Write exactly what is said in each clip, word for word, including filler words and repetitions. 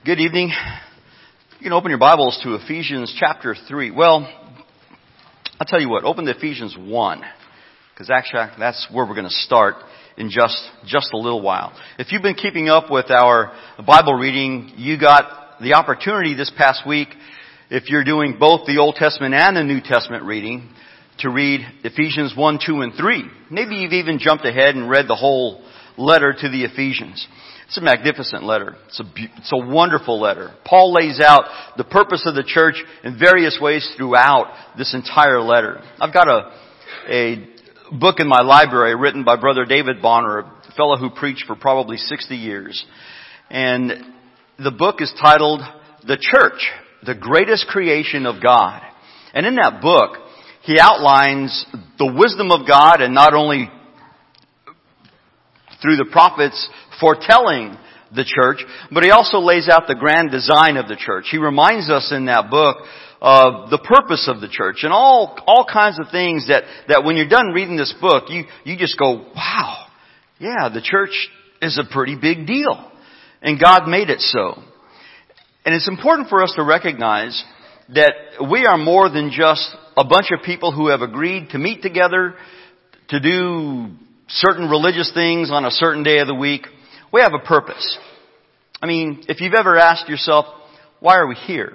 Good evening. You can open your Bibles to Ephesians chapter three. Well, I'll tell you what, open to Ephesians one, because actually that's where we're going to start in just, just a little while. If you've been keeping up with our Bible reading, you got the opportunity this past week, if you're doing both the Old Testament and the New Testament reading, to read Ephesians one, two, and three. Maybe you've even jumped ahead and read the whole letter to the Ephesians. It's a magnificent letter. It's a, it's a wonderful letter. Paul lays out the purpose of the church in various ways throughout this entire letter. I've got a, a book in my library written by Brother David Bonner, a fellow who preached for probably sixty years. And the book is titled The Church, the Greatest Creation of God. And in that book, he outlines the wisdom of God, and not only through the prophets foretelling the church, but he also lays out the grand design of the church. He reminds us in that book of the purpose of the church and all all kinds of things that, that when you're done reading this book, you, you just go, wow, yeah, the church is a pretty big deal. And God made it so. And it's important for us to recognize that we are more than just a bunch of people who have agreed to meet together to do certain religious things on a certain day of the week. We have a purpose. I mean, if you've ever asked yourself, why are we here?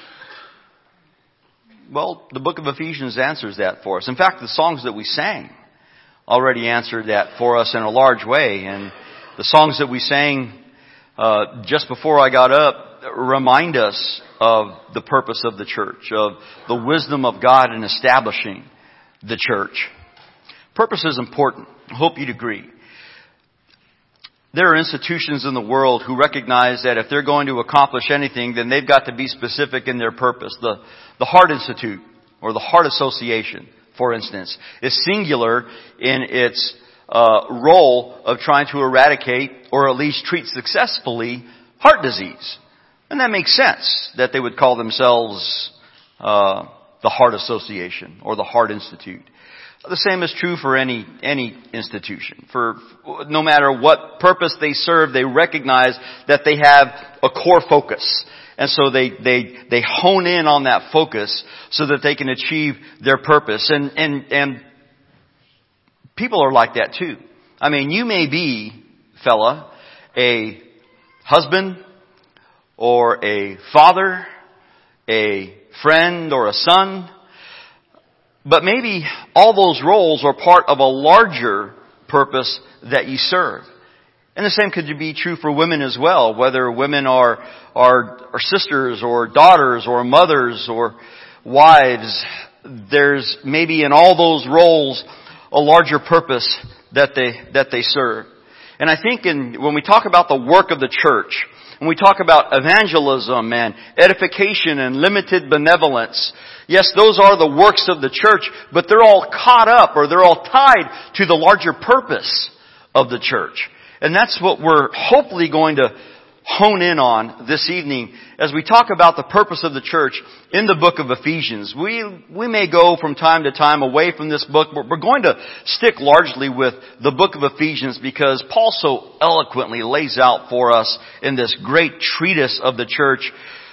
Well, the book of Ephesians answers that for us. In fact, the songs that we sang already answered that for us in a large way. And the songs that we sang uh, just before I got up remind us of the purpose of the church, of the wisdom of God in establishing the church. Purpose is important. I hope you'd agree. There are institutions in the world who recognize that if they're going to accomplish anything, then they've got to be specific in their purpose. The, the Heart Institute, or the Heart Association, for instance, is singular in its uh, role of trying to eradicate, or at least treat successfully, heart disease. And that makes sense that they would call themselves uh, the Heart Association, or the Heart Institute. The same is true for any any institution. For no matter what purpose they serve, they recognize that they have a core focus. And so they, they, they hone in on that focus so that they can achieve their purpose. And, and, and people are like that too. I mean, you may be, fella, a husband or a father, a friend or a son, but maybe all those roles are part of a larger purpose that you serve. And the same could be true for women as well, whether women are, are, are sisters or daughters or mothers or wives. There's maybe in all those roles a larger purpose that they, that they serve. And I think in, when we talk about the work of the church, when we talk about evangelism and edification and limited benevolence, yes, those are the works of the church, but they're all caught up, or they're all tied to the larger purpose of the church. And that's what we're hopefully going to hone in on this evening as we talk about the purpose of the church in the book of Ephesians. We we may go from time to time away from this book, but we're going to stick largely with the book of Ephesians because Paul so eloquently lays out for us in this great treatise of the church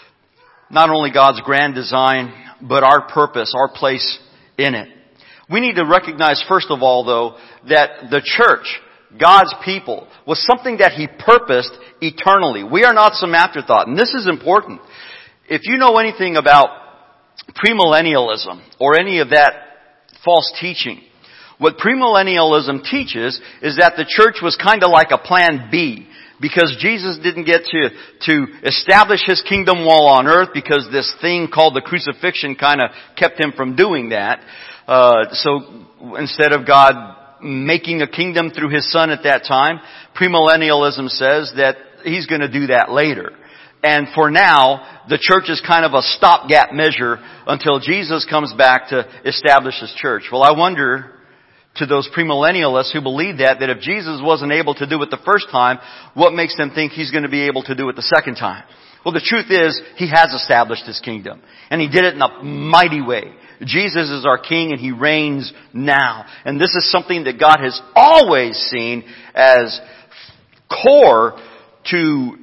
not only God's grand design, but our purpose, our place in it. We need to recognize, first of all, though, that the church, God's people, was something that He purposed eternally. We are not some afterthought. And this is important. If you know anything about premillennialism or any of that false teaching, what premillennialism teaches is that the church was kind of like a plan B. Because Jesus didn't get to, to establish His kingdom while on earth because this thing called the crucifixion kind of kept Him from doing that. Uh, so instead of God making a kingdom through His Son at that time, premillennialism says that He's going to do that later. And for now, the church is kind of a stopgap measure until Jesus comes back to establish His church. Well, I wonder, to those premillennialists who believe that, that if Jesus wasn't able to do it the first time, what makes them think He's going to be able to do it the second time? Well, the truth is, He has established His kingdom. And He did it in a mighty way. Jesus is our King and He reigns now. And this is something that God has always seen as core to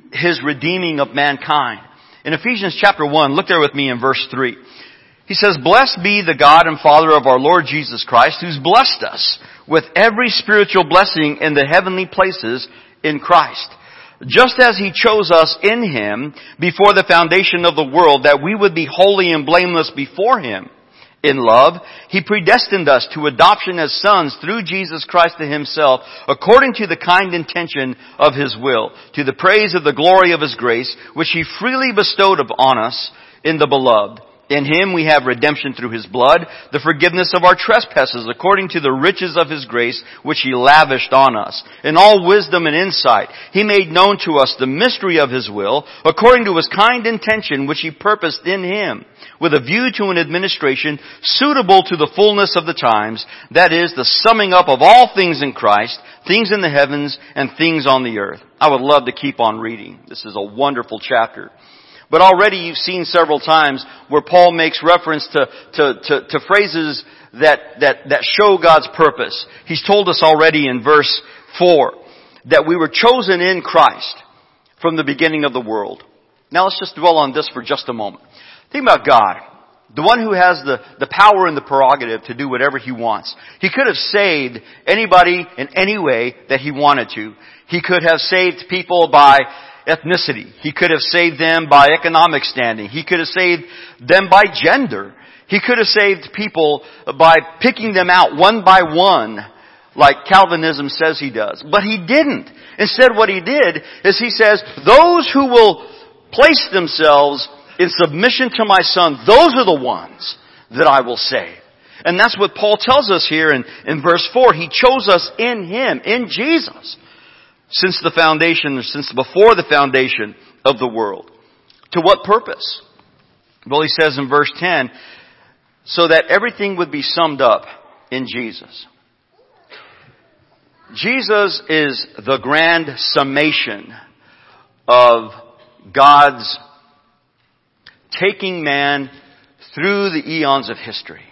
His redeeming of mankind. In Ephesians chapter one, look there with me in verse three. He says, "Blessed be the God and Father of our Lord Jesus Christ, who's blessed us with every spiritual blessing in the heavenly places in Christ. Just as He chose us in Him before the foundation of the world, that we would be holy and blameless before Him. In love, He predestined us to adoption as sons through Jesus Christ to Himself, according to the kind intention of His will, to the praise of the glory of His grace, which He freely bestowed upon us in the Beloved. In Him we have redemption through His blood, the forgiveness of our trespasses, according to the riches of His grace, which He lavished on us. In all wisdom and insight, He made known to us the mystery of His will, according to His kind intention, which He purposed in Him, with a view to an administration suitable to the fullness of the times, that is, the summing up of all things in Christ, things in the heavens and things on the earth." I would love to keep on reading. This is a wonderful chapter. But already you've seen several times where Paul makes reference to, to, to, to phrases that, that, that show God's purpose. He's told us already in verse four that we were chosen in Christ from the beginning of the world. Now let's just dwell on this for just a moment. Think about God, the one who has the, the power and the prerogative to do whatever He wants. He could have saved anybody in any way that He wanted to. He could have saved people by ethnicity. He could have saved them by economic standing. He could have saved them by gender. He could have saved people by picking them out one by one, like Calvinism says He does. But He didn't. Instead, what He did is He says, those who will place themselves in submission to my Son, those are the ones that I will save. And that's what Paul tells us here in, in verse four. He chose us in Him, in Jesus, since the foundation, since before the foundation of the world. To what purpose? Well, he says in verse ten, so that everything would be summed up in Jesus. Jesus is the grand summation of God's taking man through the eons of history.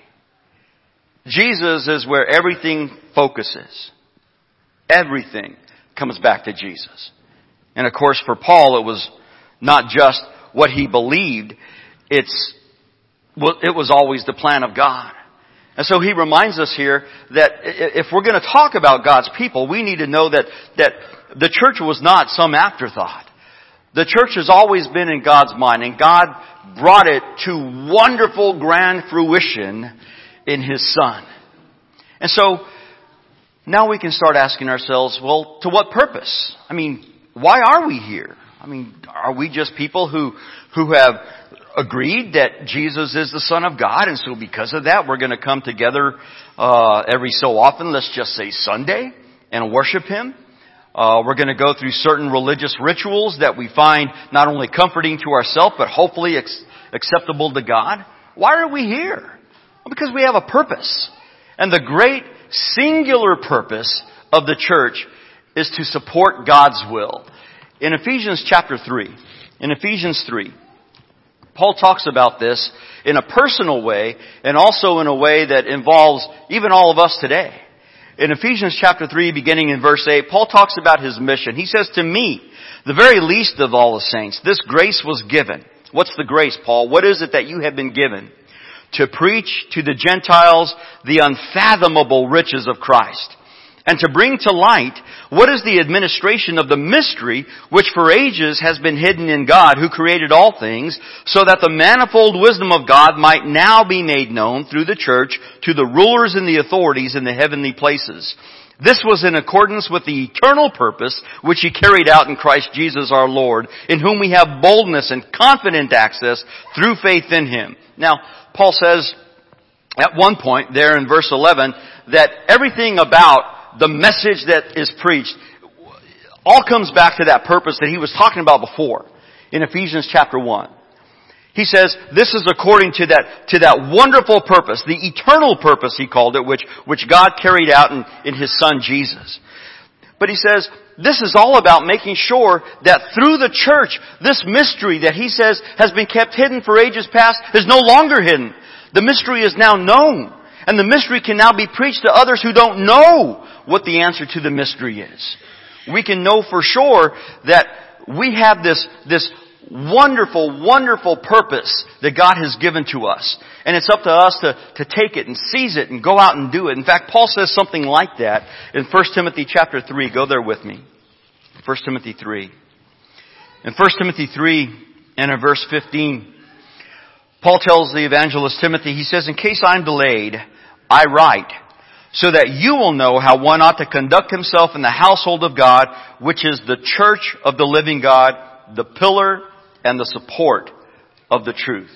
Jesus is where everything focuses. Everything comes back to Jesus. And of course, for Paul, it was not just what he believed. It's, it was always the plan of God. And so he reminds us here that if we're going to talk about God's people, we need to know that, that the church was not some afterthought. The church has always been in God's mind, and God brought it to wonderful grand fruition in His Son. And so now we can start asking ourselves, well, to what purpose? I mean, why are we here? I mean, are we just people who, who have agreed that Jesus is the Son of God, and so because of that, we're going to come together uh, every so often, let's just say Sunday, and worship Him? Uh, we're going to go through certain religious rituals that we find not only comforting to ourselves, but hopefully ex- acceptable to God. Why are we here? Well, because we have a purpose. And the great singular purpose of the church is to support God's will. In Ephesians chapter three, in Ephesians three, Paul talks about this in a personal way and also in a way that involves even all of us today. In Ephesians chapter three, beginning in verse eight, Paul talks about his mission. He says, to me, the very least of all the saints, this grace was given. What's the grace, Paul? What is it that you have been given? To preach to the Gentiles the unfathomable riches of Christ, and to bring to light what is the administration of the mystery which for ages has been hidden in God, who created all things, so that the manifold wisdom of God might now be made known through the church to the rulers and the authorities in the heavenly places. This was in accordance with the eternal purpose which He carried out in Christ Jesus our Lord, in whom we have boldness and confident access through faith in Him. Now, Paul says at one point there in verse eleven that everything about the message that is preached all comes back to that purpose that he was talking about before in Ephesians chapter one. He says, this is according to that, to that wonderful purpose, the eternal purpose, he called it, which, which God carried out in, in His Son Jesus. But he says, this is all about making sure that through the church, this mystery that he says has been kept hidden for ages past is no longer hidden. The mystery is now known. And the mystery can now be preached to others who don't know what the answer to the mystery is. We can know for sure that we have this, this wonderful, wonderful purpose that God has given to us. And it's up to us to, to take it and seize it and go out and do it. In fact, Paul says something like that in First Timothy chapter three. Go there with me. First Timothy three. In First Timothy three and in verse fifteen, Paul tells the evangelist Timothy, he says, in case I'm delayed, I write, so that you will know how one ought to conduct himself in the household of God, which is the church of the living God, the pillar and the support of the truth.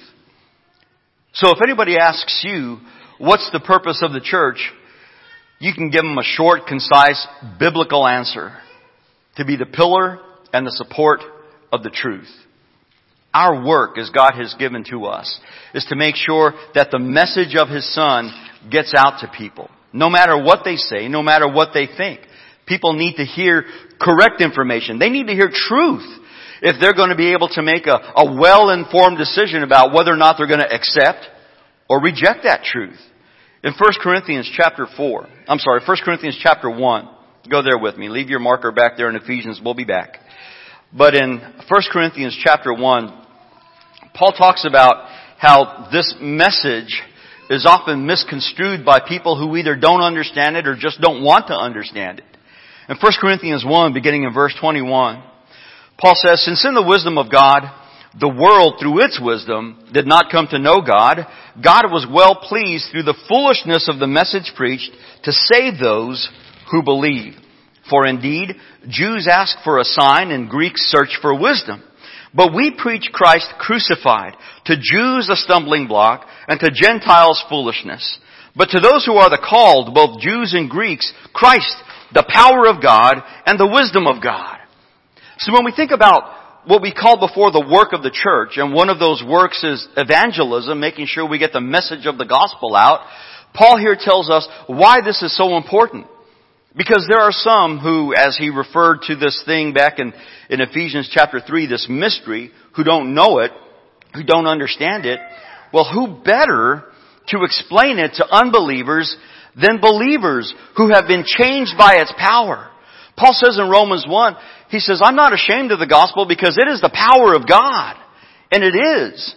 So if anybody asks you, what's the purpose of the church? You can give them a short, concise, biblical answer. To be the pillar and the support of the truth. Our work, as God has given to us, is to make sure that the message of His Son gets out to people. No matter what they say, no matter what they think. People need to hear correct information. They need to hear truth if they're going to be able to make a, a well-informed decision about whether or not they're going to accept or reject that truth. In First Corinthians chapter four, I'm sorry, First Corinthians chapter one, go there with me. Leave your marker back there in Ephesians. We'll be back. But in First Corinthians chapter one, Paul talks about how this message is often misconstrued by people who either don't understand it or just don't want to understand it. In First Corinthians one, beginning in verse twenty-one, Paul says, since in the wisdom of God, the world through its wisdom did not come to know God, God was well pleased through the foolishness of the message preached to save those who believe. For indeed, Jews ask for a sign and Greeks search for wisdom. But we preach Christ crucified, to Jews a stumbling block, and to Gentiles foolishness. But to those who are the called, both Jews and Greeks, Christ, the power of God and the wisdom of God. So when we think about what we call before the work of the church, and one of those works is evangelism, making sure we get the message of the gospel out, Paul here tells us why this is so important. Because there are some who, as he referred to this thing back in, in Ephesians chapter three, this mystery, who don't know it, who don't understand it, well, who better to explain it to unbelievers than believers who have been changed by its power? Paul says in Romans one, he says, I'm not ashamed of the gospel because it is the power of God. And it is.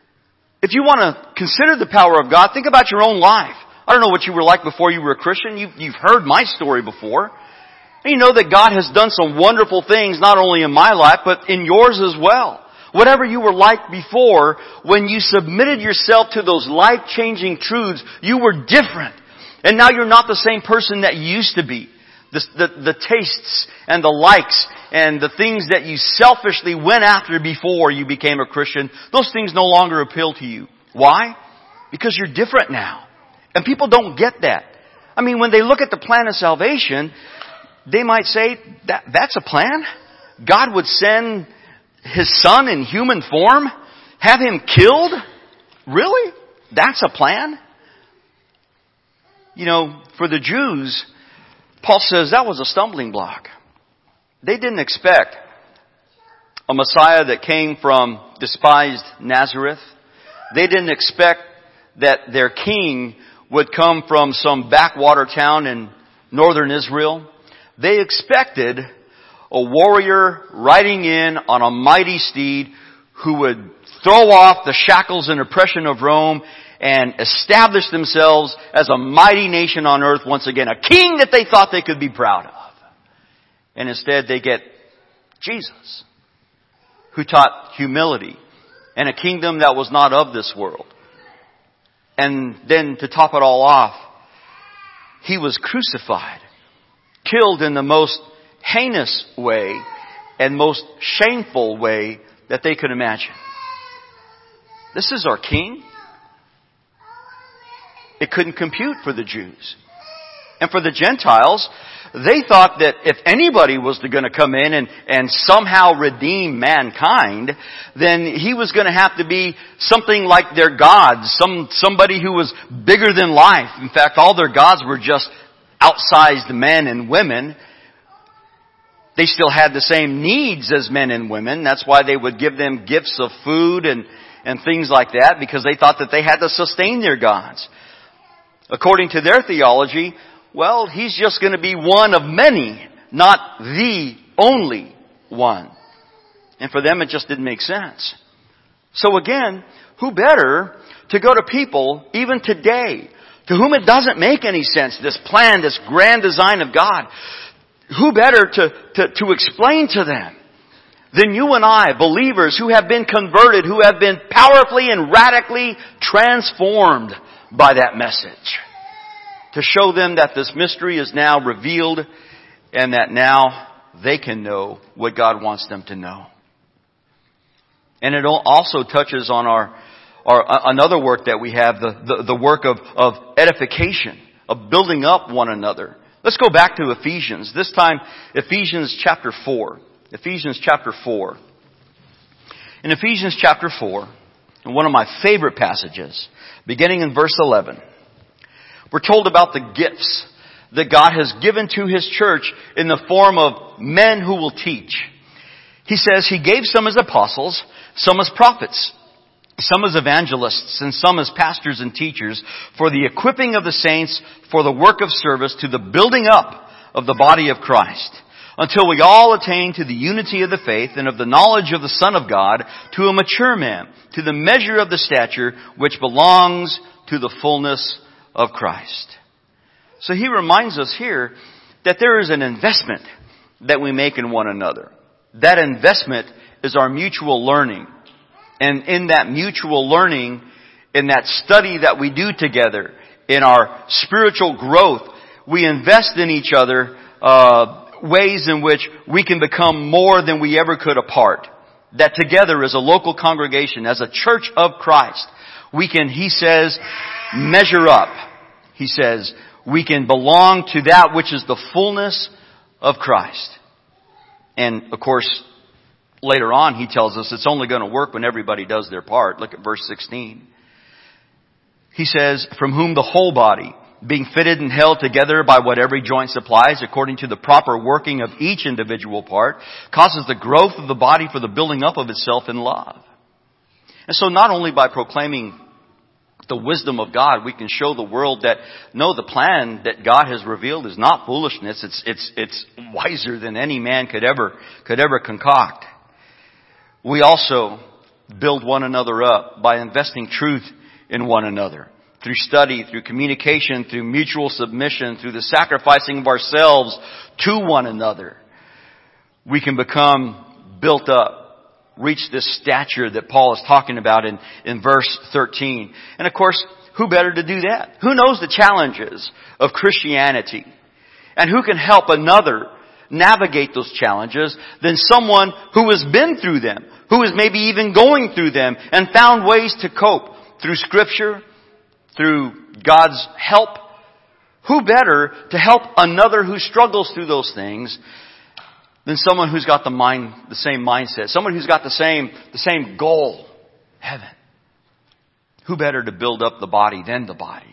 If you want to consider the power of God, think about your own life. I don't know what you were like before you were a Christian. You've, you've heard my story before. And you know that God has done some wonderful things, not only in my life, but in yours as well. Whatever you were like before, when you submitted yourself to those life-changing truths, you were different. And now you're not the same person that you used to be. The, the, the tastes and the likes and the things that you selfishly went after before you became a Christian, those things no longer appeal to you. Why? Because you're different now. And people don't get that. I mean, when they look at the plan of salvation, they might say, that that's a plan? God would send His Son in human form? Have Him killed? Really? That's a plan? You know, for the Jews, Paul says that was a stumbling block. They didn't expect a Messiah that came from despised Nazareth. They didn't expect that their king would come from some backwater town in northern Israel. They expected a warrior riding in on a mighty steed who would throw off the shackles and oppression of Rome and establish themselves as a mighty nation on earth once again. A king that they thought they could be proud of. And instead they get Jesus, who taught humility and a kingdom that was not of this world. And then to top it all off, He was crucified, killed in the most heinous way and most shameful way that they could imagine. This is our King. It couldn't compute for the Jews. And for the Gentiles, they thought that if anybody was going to come in and, and somehow redeem mankind, then He was going to have to be something like their gods, some somebody who was bigger than life. In fact, all their gods were just outsized men and women. They still had the same needs as men and women. That's why they would give them gifts of food and, and things like that, because they thought that they had to sustain their gods. According to their theology, well, He's just going to be one of many, not the only one. And for them, it just didn't make sense. So again, who better to go to people, even today, to whom it doesn't make any sense, this plan, this grand design of God. Who better to, to, to explain to them than you and I, believers who have been converted, who have been powerfully and radically transformed by that message. To show them that this mystery is now revealed and that now they can know what God wants them to know. And it also touches on our, our another work that we have, the, the, the work of, of edification, of building up one another. Let's go back to Ephesians. This time, Ephesians chapter four. Ephesians chapter four. In Ephesians chapter four, in one of my favorite passages, beginning in verse eleven, we're told about the gifts that God has given to His church in the form of men who will teach. He says He gave some as apostles, some as prophets, some as evangelists, and some as pastors and teachers for the equipping of the saints for the work of service to the building up of the body of Christ, until we all attain to the unity of the faith and of the knowledge of the Son of God, to a mature man, to the measure of the stature which belongs to the fullness of Christ. So he reminds us here that there is an investment that we make in one another. That investment is our mutual learning. And in that mutual learning, in that study that we do together, in our spiritual growth, we invest in each other uh, ways in which we can become more than we ever could apart. That together as a local congregation, as a church of Christ, we can, he says, measure up. He says, we can belong to that which is the fullness of Christ. And of course, later on he tells us it's only going to work when everybody does their part. Look at verse sixteen. He says, from whom the whole body, being fitted and held together by what every joint supplies, according to the proper working of each individual part, causes the growth of the body for the building up of itself in love. And so not only by proclaiming the wisdom of God, we can show the world that, no, the plan that God has revealed is not foolishness. It's, it's, it's wiser than any man could ever, could ever concoct. We also build one another up by investing truth in one another. Through study, through communication, through mutual submission, through the sacrificing of ourselves to one another. We can become built up. Reach this stature that Paul is talking about in, in verse thirteen. And of course, who better to do that? Who knows the challenges of Christianity? And who can help another navigate those challenges than someone who has been through them, who is maybe even going through them and found ways to cope through Scripture, through God's help? Who better to help another who struggles through those things than someone who's got the mind, the same mindset, someone who's got the same, the same goal, heaven. Who better to build up the body than the body?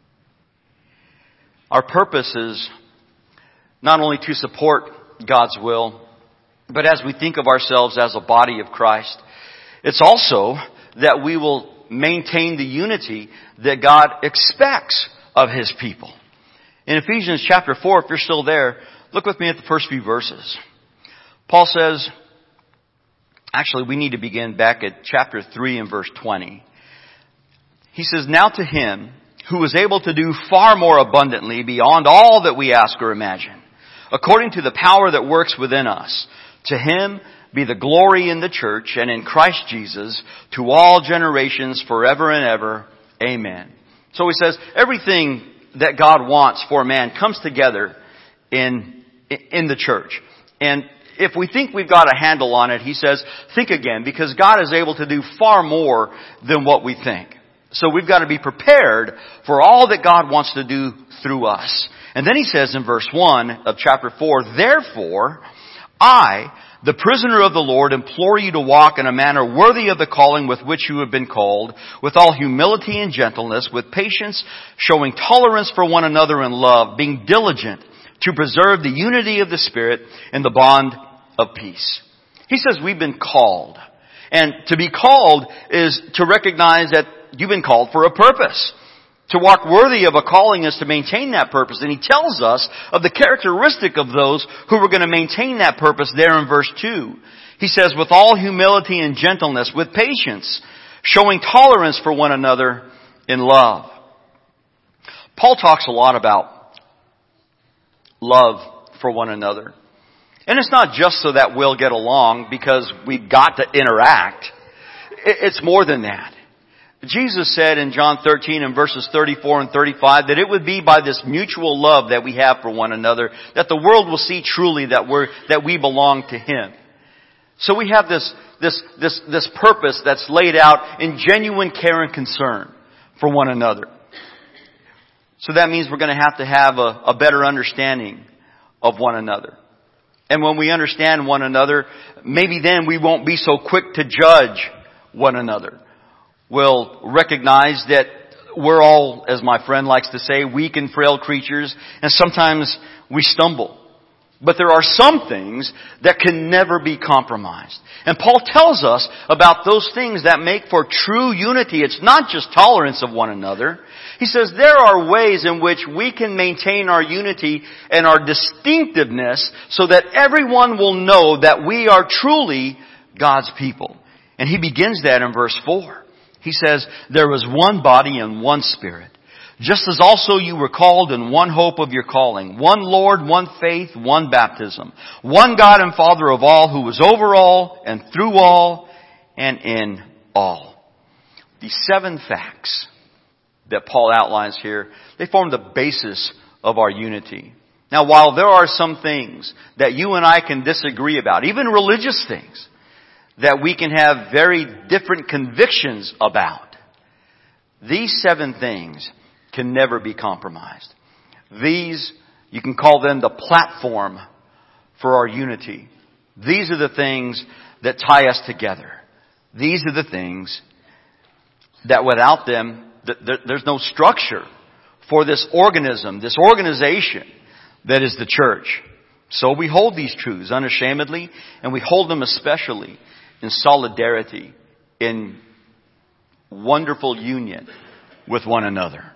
Our purpose is not only to support God's will, but as we think of ourselves as a body of Christ, it's also that we will maintain the unity that God expects of His people. In Ephesians chapter four, if you're still there, look with me at the first few verses. Paul says, actually we need to begin back at chapter three and verse twenty. He says, now to Him who is able to do far more abundantly beyond all that we ask or imagine, according to the power that works within us, to Him be the glory in the church and in Christ Jesus to all generations forever and ever. Amen. So he says everything that God wants for man comes together in, in the church. And if we think we've got a handle on it, he says, think again, because God is able to do far more than what we think. So we've got to be prepared for all that God wants to do through us. And then he says in verse one of chapter four, therefore, I, the prisoner of the Lord, implore you to walk in a manner worthy of the calling with which you have been called, with all humility and gentleness, with patience, showing tolerance for one another in love, being diligent to preserve the unity of the Spirit in the bond of peace. He says we've been called. And to be called is to recognize that you've been called for a purpose. To walk worthy of a calling is to maintain that purpose. And he tells us of the characteristic of those who were going to maintain that purpose there in verse two. He says, with all humility and gentleness, with patience, showing tolerance for one another in love. Paul talks a lot about love for one another. And it's not just so that we'll get along because we've got to interact. It's more than that. Jesus said in John thirteen and verses thirty-four and thirty-five that it would be by this mutual love that we have for one another that the world will see truly that we're, that we belong to Him. So we have this, this, this, this purpose that's laid out in genuine care and concern for one another. So that means we're going to have to have a, a better understanding of one another. And when we understand one another, maybe then we won't be so quick to judge one another. We'll recognize that we're all, as my friend likes to say, weak and frail creatures, and sometimes we stumble. But there are some things that can never be compromised. And Paul tells us about those things that make for true unity. It's not just tolerance of one another. He says there are ways in which we can maintain our unity and our distinctiveness so that everyone will know that we are truly God's people. And he begins that in verse four. He says, there was one body and one Spirit, just as also you were called in one hope of your calling, one Lord, one faith, one baptism, one God and Father of all, who is over all and through all and in all. These seven facts that Paul outlines here, they form the basis of our unity. Now, while there are some things that you and I can disagree about, even religious things, that we can have very different convictions about, these seven things can never be compromised. These, you can call them the platform for our unity. These are the things that tie us together. These are the things that without them, there's no structure for this organism, this organization that is the church. So we hold these truths unashamedly, and we hold them especially in solidarity, in wonderful union with one another.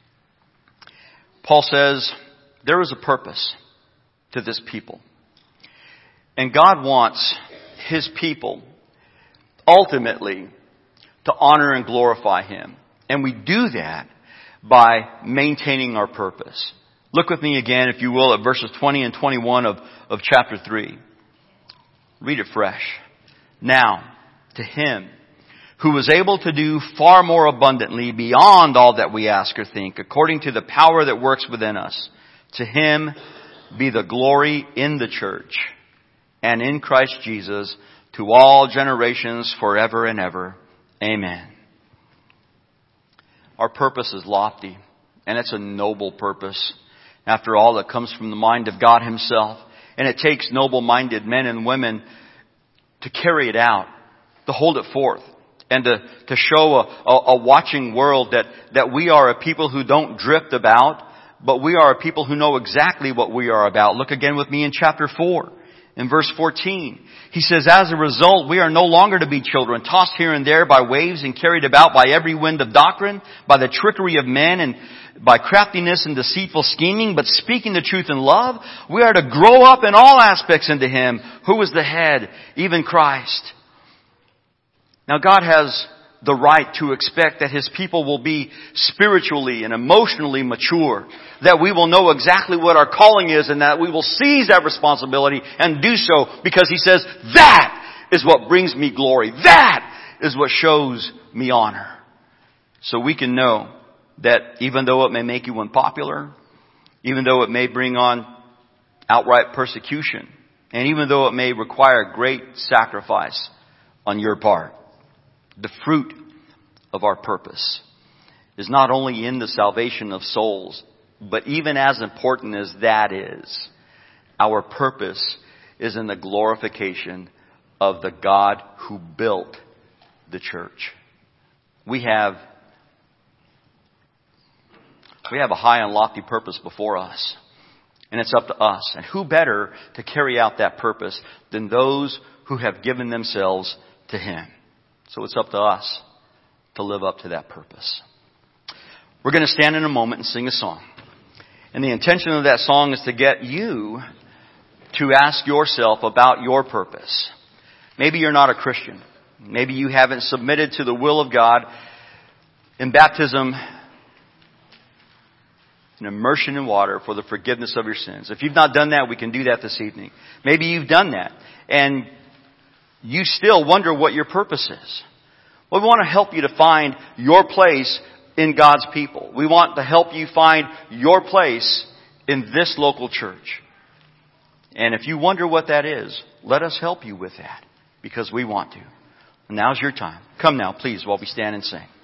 Paul says there is a purpose to this people. And God wants His people ultimately to honor and glorify Him. And we do that by maintaining our purpose. Look with me again, if you will, at verses twenty and twenty-one of, of chapter three. Read it fresh. Now, to Him who is able to do far more abundantly beyond all that we ask or think, according to the power that works within us, to Him be the glory in the church and in Christ Jesus to all generations forever and ever. Amen. Our purpose is lofty, and it's a noble purpose. After all, it comes from the mind of God Himself, and it takes noble-minded men and women to carry it out, to hold it forth, and to, to show a, a, a watching world that, that we are a people who don't drift about, but we are a people who know exactly what we are about. Look again with me in chapter four, in verse fourteen. He says, as a result, we are no longer to be children, tossed here and there by waves and carried about by every wind of doctrine, by the trickery of men and by craftiness and deceitful scheming, but speaking the truth in love, we are to grow up in all aspects into Him who is the head, even Christ. Now God has the right to expect that His people will be spiritually and emotionally mature, that we will know exactly what our calling is, and that we will seize that responsibility and do so because He says, that is what brings me glory. That is what shows me honor. So we can know that even though it may make you unpopular, even though it may bring on outright persecution, and even though it may require great sacrifice on your part, the fruit of our purpose is not only in the salvation of souls, but even as important as that is, our purpose is in the glorification of the God who built the church. We have We have a high and lofty purpose before us. And it's up to us. And who better to carry out that purpose than those who have given themselves to Him? So it's up to us to live up to that purpose. We're going to stand in a moment and sing a song. And the intention of that song is to get you to ask yourself about your purpose. Maybe you're not a Christian. Maybe you haven't submitted to the will of God in baptism, an immersion in water for the forgiveness of your sins. If you've not done that, we can do that this evening. Maybe you've done that and you still wonder what your purpose is. Well, we want to help you to find your place in God's people. We want to help you find your place in this local church. And if you wonder what that is, let us help you with that, because we want to. And now's your time. Come now, please, while we stand and sing.